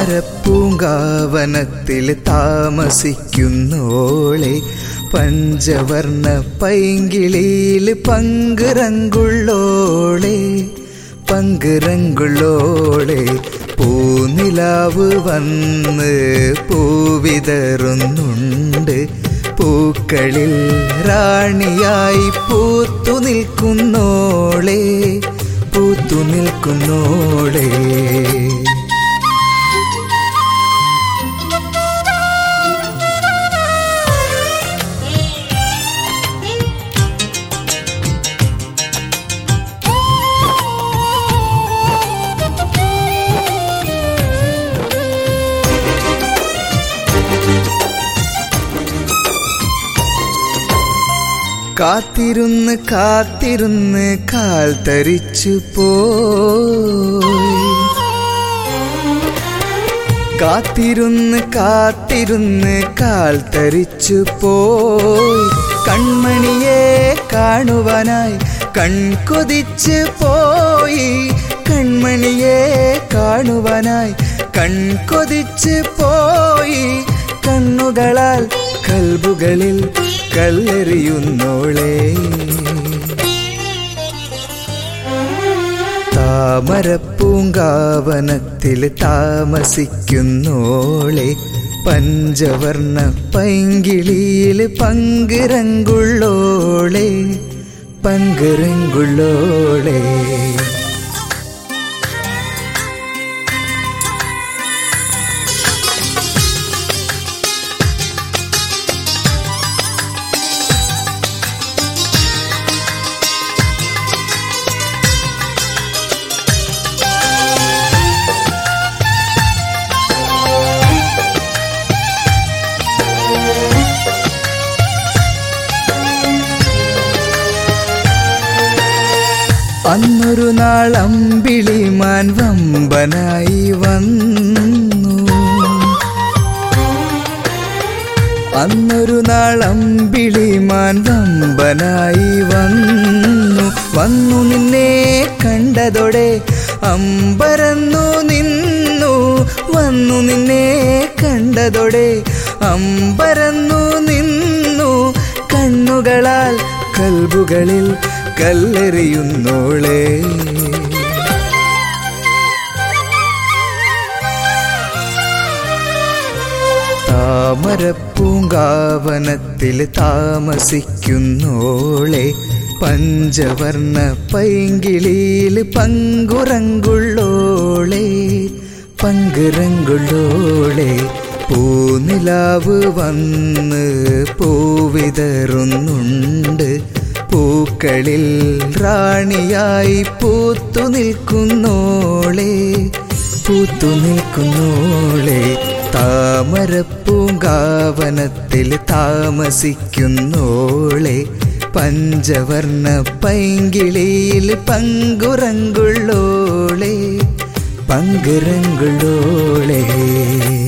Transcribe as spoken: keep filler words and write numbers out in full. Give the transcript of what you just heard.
താമരപ്പൂങ്കാവനത്തിൽ താമസിക്കുന്നോളെ പഞ്ചവർണ്ണ പൈങ്കിളിയിൽ പങ്കുറങ്കുള്ളോളെ പങ്കുറങ്കുള്ളോളെ പൂനിലാവ് വന്ന് പൂവിതറുന്നുണ്ട് പൂക്കളിൽ റാണിയായി പൂത്തു നിൽക്കുന്നോളെ പൂത്തു നിൽക്കുന്നോളെ കാത്തിരുന്ന് കാത്തിരുന്ന് കാൽ തരിച്ചു പോയി കാത്തിരുന്ന് കാത്തിരുന്ന് കാൽ തരിച്ചു പോയി കൺമണിയെ കാണുവാനായി കൺകൊതിച്ച് പോയി കൺമണിയെ കാണുവാനായി കൺകൊതിച്ച് പോയി കണ്ണുകളാൽ കൽബുകളിൽ കല്ലെറിയുന്നോളെ താമരപ്പൂങ്കാവനത്തിൽ താമസിക്കുന്നോളെ പഞ്ചവർണ്ണ പൈങ്കിളിയിൽ പങ്കുറങ്കുള്ളോളെ പങ്കുറങ്കുള്ളോളെ അന്നൊരു നാൾ അമ്പിളിമാൻ വമ്പനായി വന്നു അന്നൊരു നാൾ അമ്പിളിമാൻ വമ്പനായി വന്നു വന്നു നിന്നെ കണ്ടതോടെ അമ്പരന്നു നിന്നു വന്നു നിന്നെ കണ്ടതോടെ അമ്പരന്നു നിന്നു കണ്ണുകളാൽ കൽബുകളിൽ കല്ലെറിയുന്നോളെ താമരപ്പൂങ്കാവനത്തിൽ താമസിക്കുന്നോളെ പഞ്ചവർണ്ണ പൈങ്കിളിയിൽ പങ്കുറങ്കുള്ളോളെ പങ്കുറങ്കുള്ളോളെ പൂനിലാവ് വന്ന് പൂവിതറുന്നുണ്ട് പൂക്കളിൽ റാണിയായി പൂത്തു നിൽക്കുന്നോളെ പൂത്തു നിൽക്കുന്നോളെ താമരപ്പൂങ്കാവനത്തിൽ താമസിക്കുന്നോളെ പഞ്ചവർണ്ണ പൈങ്കിളിയിൽ പങ്കുറങ്കുള്ളോളെ പങ്കുറങ്കുള്ളോളെ